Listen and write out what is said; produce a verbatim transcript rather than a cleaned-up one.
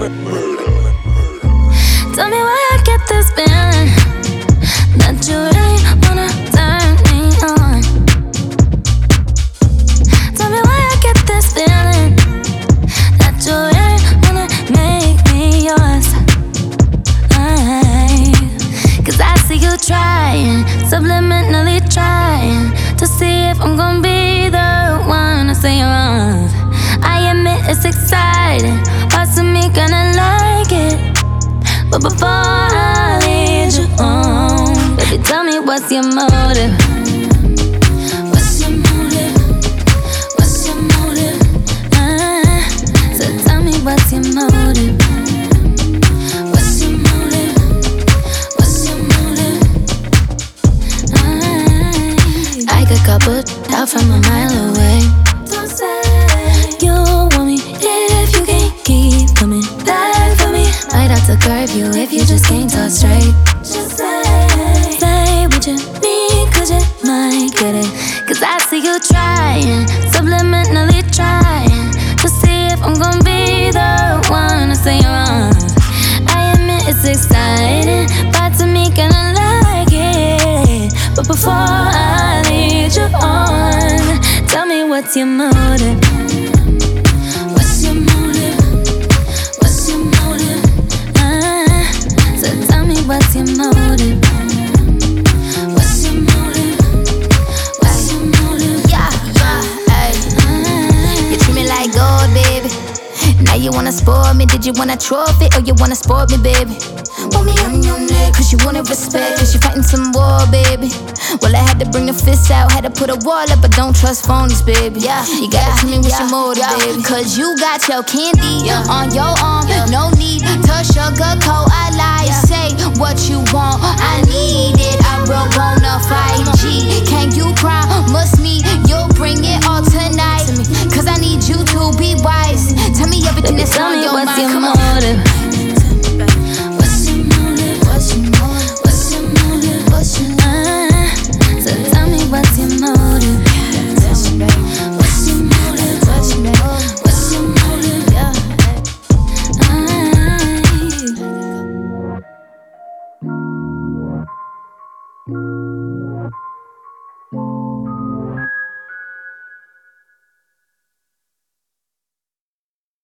Tell me why I get this feeling that you really wanna turn me on. Tell me why I get this feeling that you really wanna make me yours. I, Cause I see you trying, subliminally trying to see if I'm gonna be the one to say you're wrong. I admit it's exciting, parts of me gonna like it, but before I lead you on, baby, tell me what's your motive? What's your motive? What's your motive? Uh, so tell me what's your motive? What's your motive? What's your motive? Uh, I could couple out from a mile away. Don't say you want me if you can't keep coming back for me. Might have to curve you if you just can't talk straight. Just say, say what you need, cause you might get it. Cause I see you trying, subliminally trying to see if I'm gonna be the one to say you're wrong. I admit it's exciting, parts of me gonna like it, but before I lead you on, tell me what's your motive? What's your motive? What's your motive? Uh, so tell me what's your motive? What's your motive? What's your motive? Yeah, yeah, ayy. Uh, You treat me like gold, baby. Now you wanna spoil me, did you want a trophy or you wanna sport me, baby? Want me on your neck, cause you wanted respect, cause you fighting some war, baby. Well, I had to bring the fists out, had to put a wall up, but don't trust phonies, baby. Yeah, you gotta tell me what's your motive, baby. Cause you got your candy on your arm, no need to sugarcoat. I lie, say what you want, I need it. I broke on a fight.